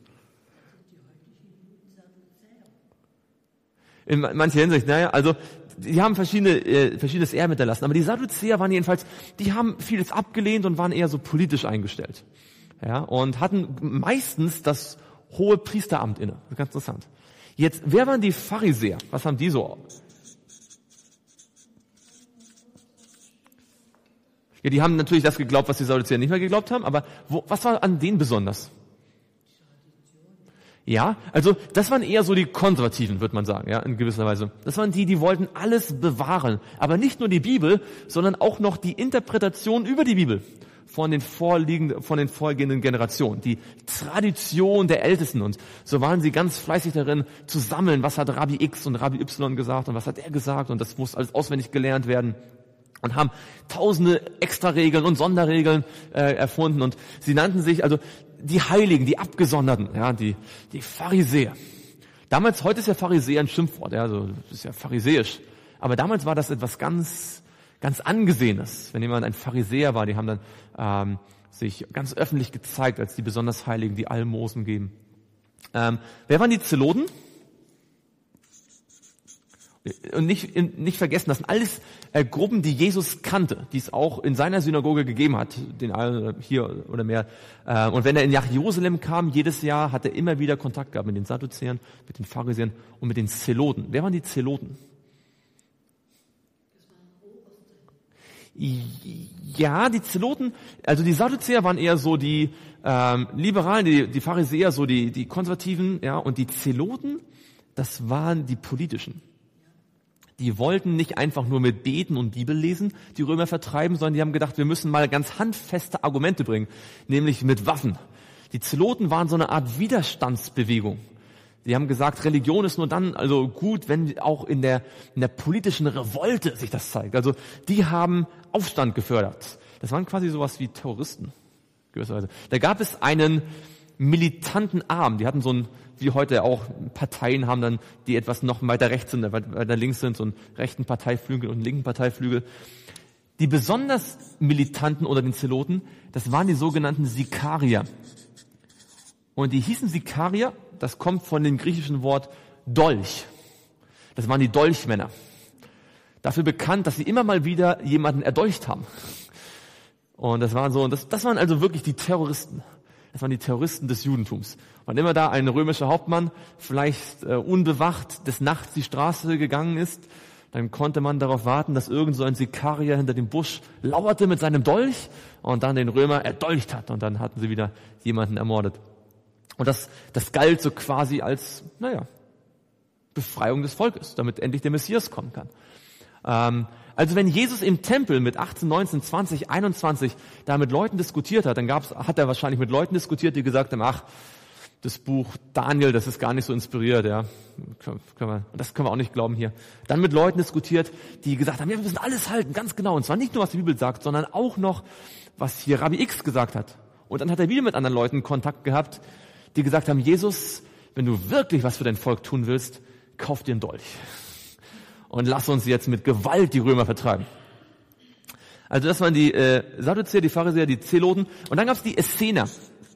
In mancher Hinsicht, die haben verschiedenes Erbe hinterlassen. Aber die Sadduzäer waren jedenfalls, die haben vieles abgelehnt und waren eher so politisch eingestellt. Ja, und hatten meistens das hohe Priesteramt inne. Das ist ganz interessant. Jetzt, wer waren die Pharisäer? Was haben die so? Ja, die haben natürlich das geglaubt, was die Sadduzäer nicht mehr geglaubt haben, aber was war an denen besonders? Ja, das waren eher so die Konservativen, würde man sagen, ja, in gewisser Weise. Das waren die wollten alles bewahren. Aber nicht nur die Bibel, sondern auch noch die Interpretation über die Bibel von den vorgehenden Generationen. Die Tradition der Ältesten. Und so waren sie ganz fleißig darin, zu sammeln, was hat Rabbi X und Rabbi Y gesagt und was hat er gesagt. Und das muss alles auswendig gelernt werden. Und haben tausende Extraregeln und Sonderregeln erfunden. Und sie nannten sich, die Heiligen, die Abgesonderten, ja, die Pharisäer. Heute ist ja Pharisäer ein Schimpfwort, ja, das ist ja pharisäisch. Aber damals war das etwas ganz, ganz Angesehenes. Wenn jemand ein Pharisäer war, die haben dann sich ganz öffentlich gezeigt als die besonders Heiligen, die Almosen geben. Wer waren die Zeloten? Und nicht vergessen, das sind alles Gruppen, die Jesus kannte, die es auch in seiner Synagoge gegeben hat, den einen hier oder mehr. Und wenn er nach Jerusalem kam, jedes Jahr hat er immer wieder Kontakt gehabt mit den Sadduzäern, mit den Pharisäern und mit den Zeloten. Wer waren die Zeloten? Ja, die Zeloten, also die Sadduzäer waren eher so die Liberalen, die Pharisäer, so die Konservativen, ja, und die Zeloten, das waren die politischen. Die wollten nicht einfach nur mit Beten und Bibel lesen die Römer vertreiben, sondern die haben gedacht, wir müssen mal ganz handfeste Argumente bringen, nämlich mit Waffen. Die Zeloten waren so eine Art Widerstandsbewegung. Die haben gesagt, Religion ist nur dann also gut, wenn auch in der politischen Revolte sich das zeigt. Also die haben Aufstand gefördert. Das waren quasi sowas wie Terroristen, gewisserweise. Da gab es einen militanten Arm, die hatten so ein, wie heute auch Parteien haben dann, die etwas noch weiter rechts sind, weiter links sind, so einen rechten Parteiflügel und einen linken Parteiflügel. Die besonders militanten unter den Zeloten, das waren die sogenannten Sikarier. Und die hießen Sikarier, das kommt von dem griechischen Wort Dolch. Das waren die Dolchmänner. Dafür bekannt, dass sie immer mal wieder jemanden erdolcht haben. Und das waren also wirklich die Terroristen. Das waren die Terroristen des Judentums. Wann immer da ein römischer Hauptmann vielleicht unbewacht des Nachts die Straße gegangen ist, dann konnte man darauf warten, dass irgend so ein Sikarier hinter dem Busch lauerte mit seinem Dolch und dann den Römer erdolcht hat. Und dann hatten sie wieder jemanden ermordet. Und das galt so quasi als, Befreiung des Volkes, damit endlich der Messias kommen kann. Also wenn Jesus im Tempel mit 18, 19, 20, 21 da mit Leuten diskutiert hat, dann hat er wahrscheinlich mit Leuten diskutiert, die gesagt haben, das Buch Daniel, das ist gar nicht so inspiriert, ja. Das können wir auch nicht glauben hier. Dann mit Leuten diskutiert, die gesagt haben, wir müssen alles halten, ganz genau. Und zwar nicht nur, was die Bibel sagt, sondern auch noch, was hier Rabbi X gesagt hat. Und dann hat er wieder mit anderen Leuten Kontakt gehabt, die gesagt haben, Jesus, wenn du wirklich was für dein Volk tun willst, kauf dir einen Dolch. Und lass uns jetzt mit Gewalt die Römer vertreiben. Also das waren die Sadduzäer, die Pharisäer, die Zeloten. Und dann gab es die Essener.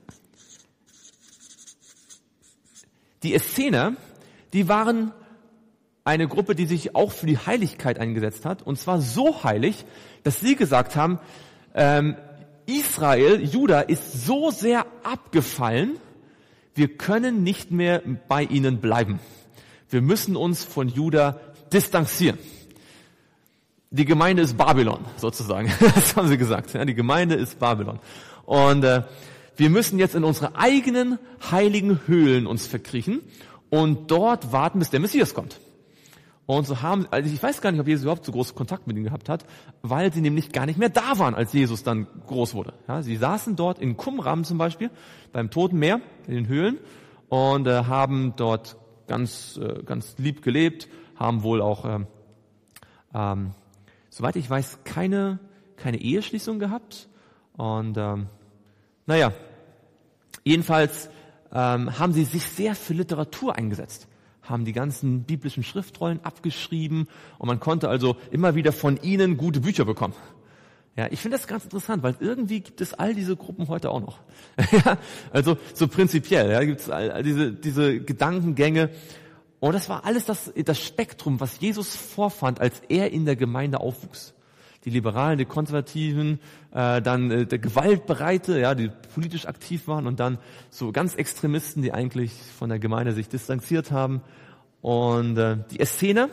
Die Essener, die waren eine Gruppe, die sich auch für die Heiligkeit eingesetzt hat. Und zwar so heilig, dass sie gesagt haben, Israel, Juda ist so sehr abgefallen, wir können nicht mehr bei ihnen bleiben. Wir müssen uns von Juda distanzieren. Die Gemeinde ist Babylon, sozusagen. Das haben sie gesagt. Ja, die Gemeinde ist Babylon. Und wir müssen jetzt in unsere eigenen heiligen Höhlen uns verkriechen und dort warten, bis der Messias kommt. Und so also ich weiß gar nicht, ob Jesus überhaupt so großen Kontakt mit ihnen gehabt hat, weil sie nämlich gar nicht mehr da waren, als Jesus dann groß wurde. Ja, sie saßen dort in Qumran zum Beispiel, beim Toten Meer, in den Höhlen, und haben dort ganz lieb gelebt, haben wohl auch, soweit ich weiß, keine Eheschließung gehabt. Und jedenfalls haben sie sich sehr für Literatur eingesetzt, haben die ganzen biblischen Schriftrollen abgeschrieben und man konnte also immer wieder von ihnen gute Bücher bekommen. Ja, ich finde das ganz interessant, weil irgendwie gibt es all diese Gruppen heute auch noch. Ja, also so prinzipiell, ja, gibt es all diese Gedankengänge. Und das war alles das Spektrum, was Jesus vorfand, als er in der Gemeinde aufwuchs. Die Liberalen, die Konservativen, dann der Gewaltbereite, ja, die politisch aktiv waren, und dann so ganz Extremisten, die eigentlich von der Gemeinde sich distanziert haben. Und die Essener,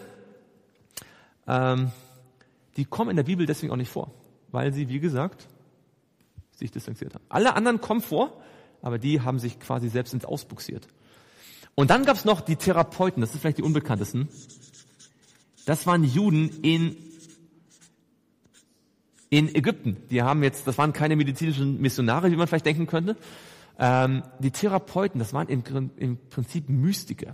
die kommen in der Bibel deswegen auch nicht vor, weil sie, wie gesagt, sich distanziert haben. Alle anderen kommen vor, aber die haben sich quasi selbst ins Ausbuxiert. Und dann gab es noch die Therapeuten, das sind vielleicht die unbekanntesten. Das waren Juden in Ägypten. Das waren keine medizinischen Missionare, wie man vielleicht denken könnte. Die Therapeuten, das waren im Prinzip Mystiker.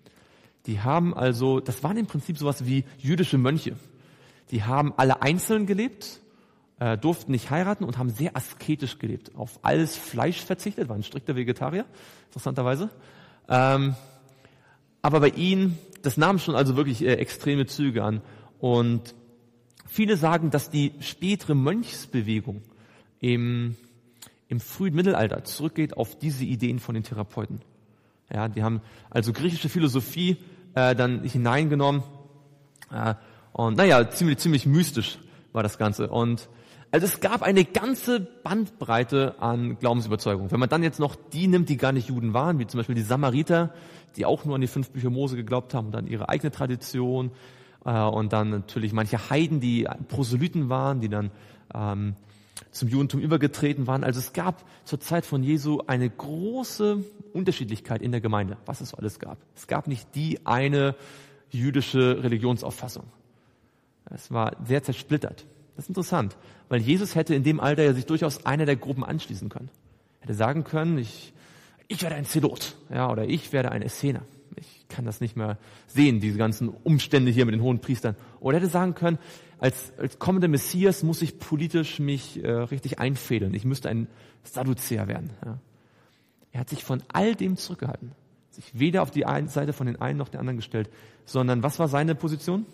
Das waren im Prinzip sowas wie jüdische Mönche. Die haben alle einzeln gelebt, durften nicht heiraten und haben sehr asketisch gelebt. Auf alles Fleisch verzichtet, waren strikter Vegetarier, interessanterweise. Aber bei ihnen, das nahm schon also wirklich extreme Züge an. Und viele sagen, dass die spätere Mönchsbewegung im frühen Mittelalter zurückgeht auf diese Ideen von den Therapeuten. Ja, die haben also griechische Philosophie dann hineingenommen Und ziemlich mystisch war das Ganze. Und also es gab eine ganze Bandbreite an Glaubensüberzeugungen. Wenn man dann jetzt noch die nimmt, die gar nicht Juden waren, wie zum Beispiel die Samariter, die auch nur an die 5 Bücher Mose geglaubt haben und dann ihre eigene Tradition, und dann natürlich manche Heiden, die Proselyten waren, die dann zum Judentum übergetreten waren. Also es gab zur Zeit von Jesu eine große Unterschiedlichkeit in der Gemeinde, was es so alles gab. Es gab nicht die eine jüdische Religionsauffassung. Es war sehr zersplittert. Das ist interessant, weil Jesus hätte in dem Alter ja sich durchaus einer der Gruppen anschließen können. Er hätte sagen können, ich werde ein Zelot, ja, oder ich werde ein Essener. Ich kann das nicht mehr sehen, diese ganzen Umstände hier mit den hohen Priestern. Oder er hätte sagen können, als kommender Messias muss ich politisch mich richtig einfädeln. Ich müsste ein Sadduzäer werden. Ja. Er hat sich von all dem zurückgehalten. Sich weder auf die eine Seite von den einen noch der anderen gestellt, sondern was war seine Position?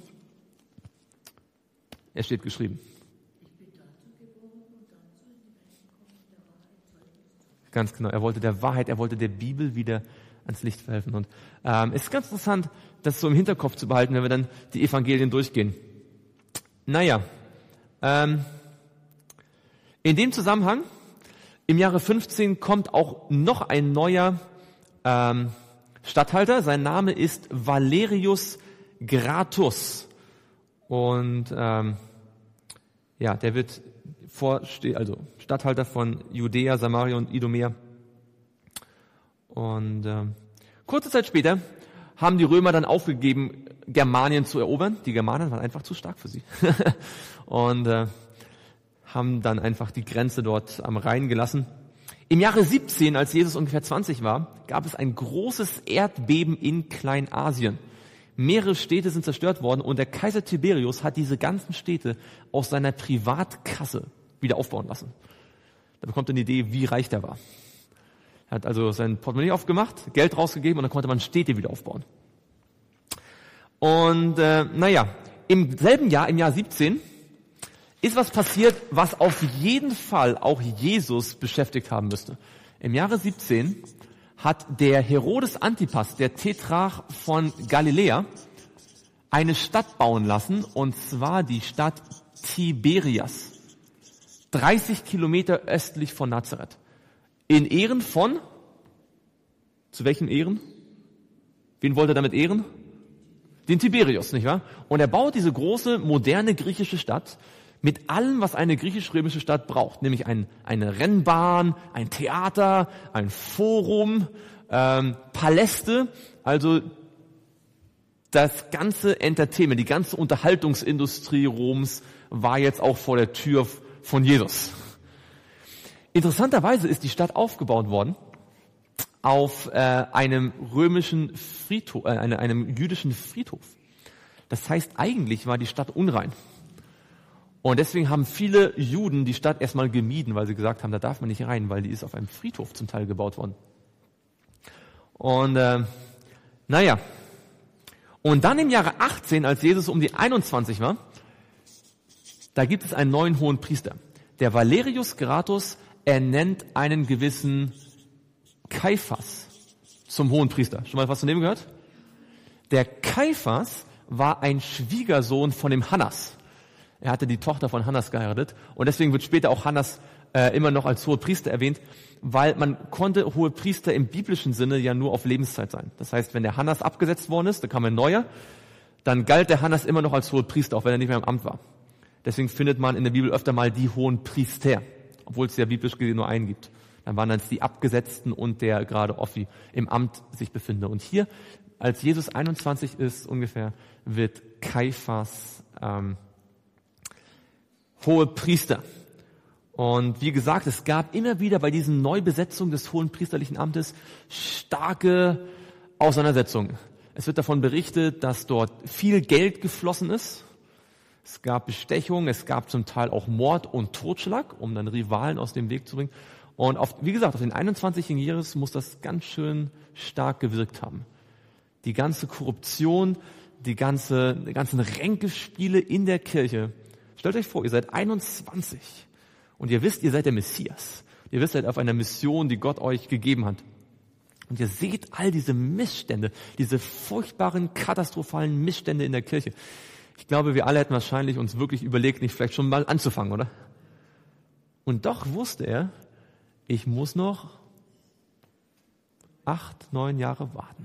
Er steht geschrieben. Ganz genau, er wollte der Wahrheit, er wollte der Bibel wieder ans Licht verhelfen. Und es ist ganz interessant, das so im Hinterkopf zu behalten, wenn wir dann die Evangelien durchgehen. In dem Zusammenhang, im Jahre 15 kommt auch noch ein neuer Statthalter. Sein Name ist Valerius Gratus. Und der wird Statthalter von Judäa, Samaria und Idumea. Und kurze Zeit später haben die Römer dann aufgegeben, Germanien zu erobern. Die Germanen waren einfach zu stark für sie. Und haben dann einfach die Grenze dort am Rhein gelassen. Im Jahre 17, als Jesus ungefähr 20 war, gab es ein großes Erdbeben in Kleinasien. Mehrere Städte sind zerstört worden und der Kaiser Tiberius hat diese ganzen Städte aus seiner Privatkasse wieder aufbauen lassen. Da bekommt er eine Idee, wie reich der war. Er hat also sein Portemonnaie aufgemacht, Geld rausgegeben und dann konnte man Städte wieder aufbauen. Und im selben Jahr, im Jahr 17, ist was passiert, was auf jeden Fall auch Jesus beschäftigt haben müsste. Im Jahre 17 hat der Herodes Antipas, der Tetrarch von Galiläa, eine Stadt bauen lassen, und zwar die Stadt Tiberias, 30 Kilometer östlich von Nazareth. In Ehren von, zu welchen Ehren? Wen wollte er damit ehren? Den Tiberius, nicht wahr? Und er baut diese große, moderne griechische Stadt mit allem, was eine griechisch-römische Stadt braucht, nämlich eine Rennbahn, ein Theater, ein Forum, Paläste, also das ganze Entertainment, die ganze Unterhaltungsindustrie Roms war jetzt auch vor der Tür von Jesus. Interessanterweise ist die Stadt aufgebaut worden auf einem römischen Friedhof, einem jüdischen Friedhof. Das heißt, eigentlich war die Stadt unrein. Und deswegen haben viele Juden die Stadt erstmal gemieden, weil sie gesagt haben, da darf man nicht rein, weil die ist auf einem Friedhof zum Teil gebaut worden. Und Und dann im Jahre 18, als Jesus um die 21 war, da gibt es einen neuen hohen Priester. Der Valerius Gratus ernennt einen gewissen Kaiphas zum hohen Priester. Schon mal was von dem gehört? Der Kaiphas war ein Schwiegersohn von dem Hannas. Er hatte die Tochter von Hannas geheiratet und deswegen wird später auch Hannas immer noch als hoher Priester erwähnt, weil man konnte hohe Priester im biblischen Sinne ja nur auf Lebenszeit sein. Das heißt, wenn der Hannas abgesetzt worden ist, dann kam ein neuer, dann galt der Hannas immer noch als hoher Priester, auch wenn er nicht mehr im Amt war. Deswegen findet man in der Bibel öfter mal die hohen Priester, obwohl es ja biblisch gesehen nur einen gibt. Dann waren das die Abgesetzten und der gerade Offi im Amt sich befinde. Und hier, als Jesus 21 ist ungefähr, wird Kaiphas hohe Priester. Und wie gesagt, es gab immer wieder bei diesen Neubesetzungen des hohen priesterlichen Amtes starke Auseinandersetzungen. Es wird davon berichtet, dass dort viel Geld geflossen ist. Es gab Bestechung, es gab zum Teil auch Mord und Totschlag, um dann Rivalen aus dem Weg zu bringen. Und wie gesagt, auf den 21. Jahres muss das ganz schön stark gewirkt haben. Die ganze Korruption, die ganzen Ränkespiele in der Kirche. Stellt euch vor, ihr seid 21 und ihr wisst, ihr seid der Messias. Ihr wisst, ihr seid auf einer Mission, die Gott euch gegeben hat. Und ihr seht all diese Missstände, diese furchtbaren, katastrophalen Missstände in der Kirche. Ich glaube, wir alle hätten wahrscheinlich uns wirklich überlegt, nicht vielleicht schon mal anzufangen, oder? Und doch wusste er, ich muss noch 8, 9 Jahre warten.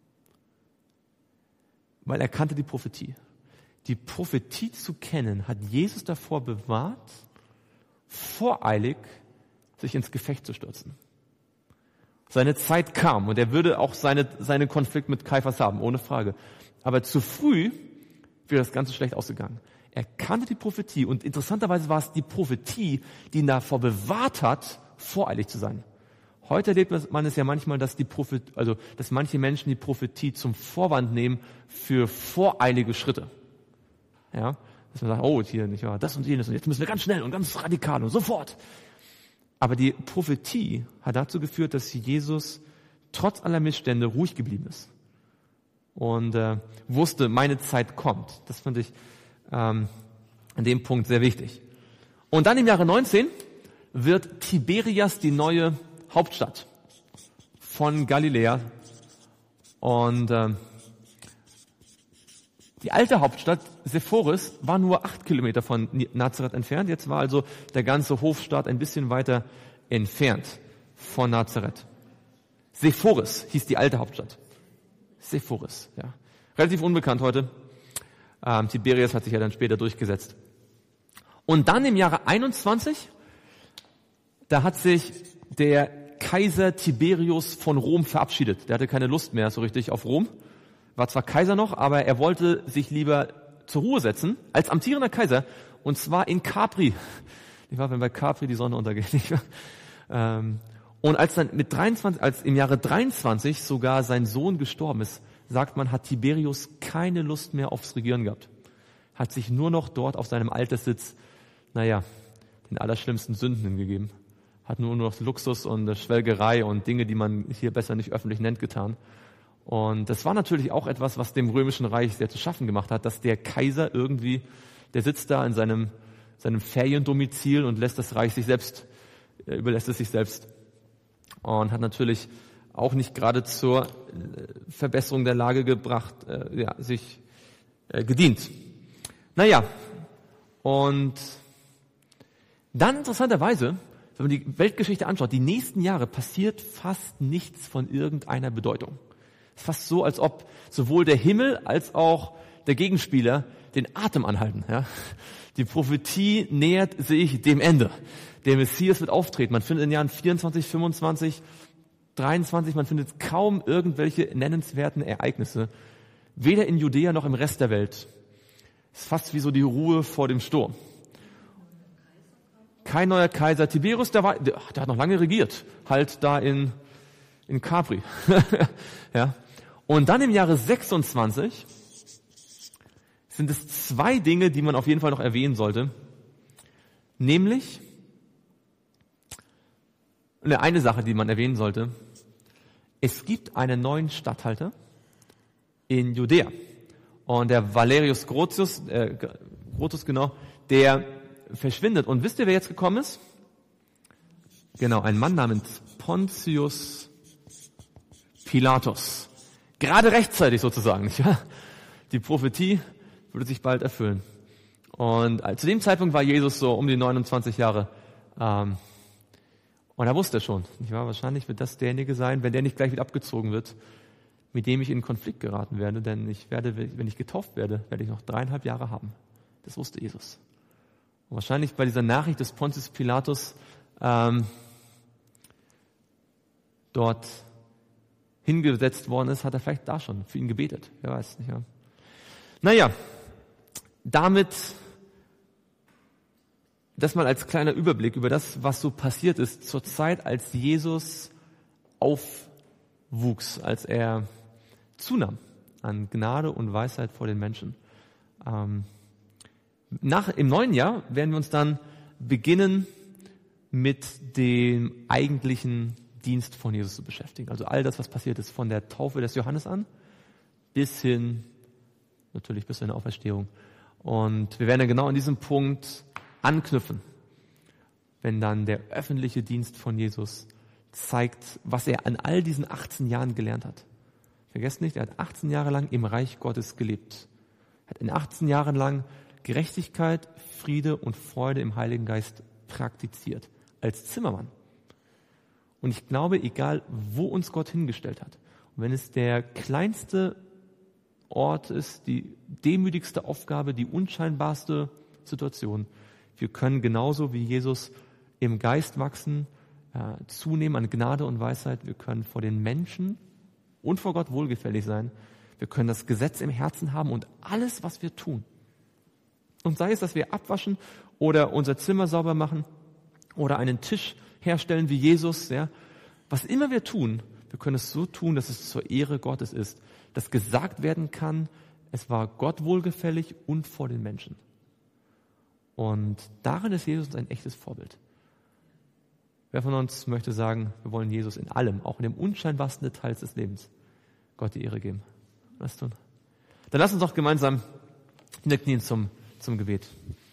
Weil er kannte die Prophetie. Die Prophetie zu kennen, hat Jesus davor bewahrt, voreilig sich ins Gefecht zu stürzen. Seine Zeit kam und er würde auch seinen Konflikt mit Kaiphas haben, ohne Frage. Aber zu früh wäre das Ganze schlecht ausgegangen. Er kannte die Prophetie und interessanterweise war es die Prophetie, die ihn davor bewahrt hat, voreilig zu sein. Heute erlebt man es ja manchmal, dass manche Menschen die Prophetie zum Vorwand nehmen für voreilige Schritte. Ja, dass man sagt, oh, hier nicht wahr, das und jenes und jetzt müssen wir ganz schnell und ganz radikal und sofort. Aber die Prophetie hat dazu geführt, dass Jesus trotz aller Missstände ruhig geblieben ist und wusste, meine Zeit kommt. Das fand ich an dem Punkt sehr wichtig. Und dann im Jahre 19 wird Tiberias die neue Hauptstadt von Galiläa. Und die alte Hauptstadt Sephoris war nur 8 Kilometer von Nazareth entfernt. Jetzt war also der ganze Hofstaat ein bisschen weiter entfernt von Nazareth. Sephoris hieß die alte Hauptstadt. Sephoris, ja. Relativ unbekannt heute. Tiberias hat sich ja dann später durchgesetzt. Und dann im Jahre 21, da hat sich der Kaiser Tiberius von Rom verabschiedet. Der hatte keine Lust mehr so richtig auf Rom. War zwar Kaiser noch, aber er wollte sich lieber zur Ruhe setzen als amtierender Kaiser, und zwar in Capri. Ich war, wenn bei Capri die Sonne untergeht. Und als dann als im Jahre 23 sogar sein Sohn gestorben ist, sagt man, hat Tiberius keine Lust mehr aufs Regieren gehabt. Hat sich nur noch dort auf seinem Alterssitz, den allerschlimmsten Sünden hingegeben. Hat nur noch Luxus und Schwelgerei und Dinge, die man hier besser nicht öffentlich nennt, getan. Und das war natürlich auch etwas, was dem Römischen Reich sehr zu schaffen gemacht hat, dass der Kaiser irgendwie, der sitzt da in seinem Feriendomizil und überlässt es sich selbst. Und hat natürlich auch nicht gerade zur Verbesserung der Lage gedient. Und dann interessanterweise, wenn man die Weltgeschichte anschaut, die nächsten Jahre passiert fast nichts von irgendeiner Bedeutung. Es ist fast so, als ob sowohl der Himmel als auch der Gegenspieler den Atem anhalten. Ja? Die Prophetie nähert sich dem Ende. Der Messias wird auftreten. Man findet in den Jahren 24, 25, 23, man findet kaum irgendwelche nennenswerten Ereignisse. Weder in Judäa noch im Rest der Welt. Es ist fast wie so die Ruhe vor dem Sturm. Kein neuer Kaiser. Tiberius, der hat noch lange regiert. Halt da in Capri. Ja. Und dann im Jahre 26 sind es 2 Dinge, die man auf jeden Fall noch erwähnen sollte. Nämlich, eine Sache, die man erwähnen sollte. Es gibt einen neuen Statthalter in Judäa. Und der Valerius Grotius, der verschwindet. Und wisst ihr, wer jetzt gekommen ist? Genau, ein Mann namens Pontius Pilatus. Gerade rechtzeitig sozusagen, nicht wahr? Die Prophetie würde sich bald erfüllen. Und zu dem Zeitpunkt war Jesus so um die 29 Jahre. Und er wusste schon, nicht wahr? Wahrscheinlich wird das derjenige sein, wenn der nicht gleich wieder abgezogen wird, mit dem ich in Konflikt geraten werde. Denn wenn ich getauft werde, werde ich noch 3,5 Jahre haben. Das wusste Jesus. Und wahrscheinlich bei dieser Nachricht des Pontius Pilatus dort hingesetzt worden ist, hat er vielleicht da schon für ihn gebetet. Wer weiß nicht. Ja. Damit das mal als kleiner Überblick über das, was so passiert ist zur Zeit, als Jesus aufwuchs, als er zunahm an Gnade und Weisheit vor den Menschen. Im neuen Jahr werden wir uns dann beginnen, mit dem eigentlichen Dienst von Jesus zu beschäftigen. Also all das, was passiert ist, von der Taufe des Johannes an bis hin zur Auferstehung. Und wir werden dann genau an diesem Punkt anknüpfen, wenn dann der öffentliche Dienst von Jesus zeigt, was er an all diesen 18 Jahren gelernt hat. Vergesst nicht, er hat 18 Jahre lang im Reich Gottes gelebt. Er hat in 18 Jahren lang Gerechtigkeit, Friede und Freude im Heiligen Geist praktiziert, als Zimmermann. Und ich glaube, egal wo uns Gott hingestellt hat, und wenn es der kleinste Ort ist, die demütigste Aufgabe, die unscheinbarste Situation, wir können genauso wie Jesus im Geist wachsen, zunehmen an Gnade und Weisheit. Wir können vor den Menschen und vor Gott wohlgefällig sein. Wir können das Gesetz im Herzen haben und alles, was wir tun. Und sei es, dass wir abwaschen oder unser Zimmer sauber machen oder einen Tisch herstellen wie Jesus, ja, was immer wir tun, wir können es so tun, dass es zur Ehre Gottes ist, dass gesagt werden kann, es war Gott wohlgefällig und vor den Menschen. Und darin ist Jesus ein echtes Vorbild. Wer von uns möchte sagen, wir wollen Jesus in allem, auch in den unscheinbarsten Details des Lebens, Gott die Ehre geben? Was tun? Dann lass uns doch gemeinsam niederknien zum Gebet.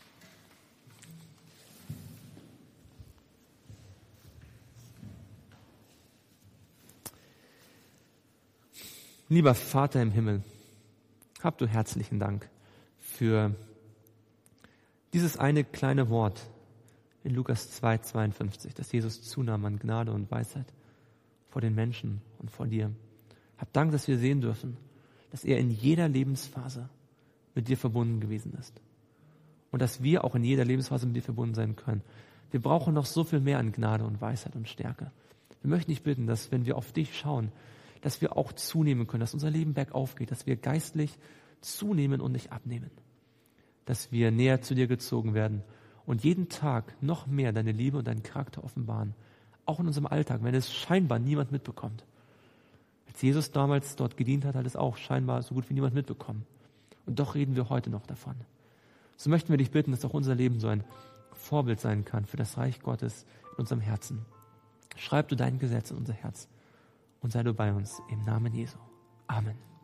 Lieber Vater im Himmel, hab du herzlichen Dank für dieses eine kleine Wort in Lukas 2,52, dass Jesus zunahm an Gnade und Weisheit vor den Menschen und vor dir. Hab Dank, dass wir sehen dürfen, dass er in jeder Lebensphase mit dir verbunden gewesen ist. Und dass wir auch in jeder Lebensphase mit dir verbunden sein können. Wir brauchen noch so viel mehr an Gnade und Weisheit und Stärke. Wir möchten dich bitten, dass wenn wir auf dich schauen, dass wir auch zunehmen können, dass unser Leben bergauf geht, dass wir geistlich zunehmen und nicht abnehmen. Dass wir näher zu dir gezogen werden und jeden Tag noch mehr deine Liebe und deinen Charakter offenbaren. Auch in unserem Alltag, wenn es scheinbar niemand mitbekommt. Als Jesus damals dort gedient hat, hat es auch scheinbar so gut wie niemand mitbekommen. Und doch reden wir heute noch davon. So möchten wir dich bitten, dass auch unser Leben so ein Vorbild sein kann für das Reich Gottes in unserem Herzen. Schreib du dein Gesetz in unser Herz und sei du bei uns im Namen Jesu. Amen.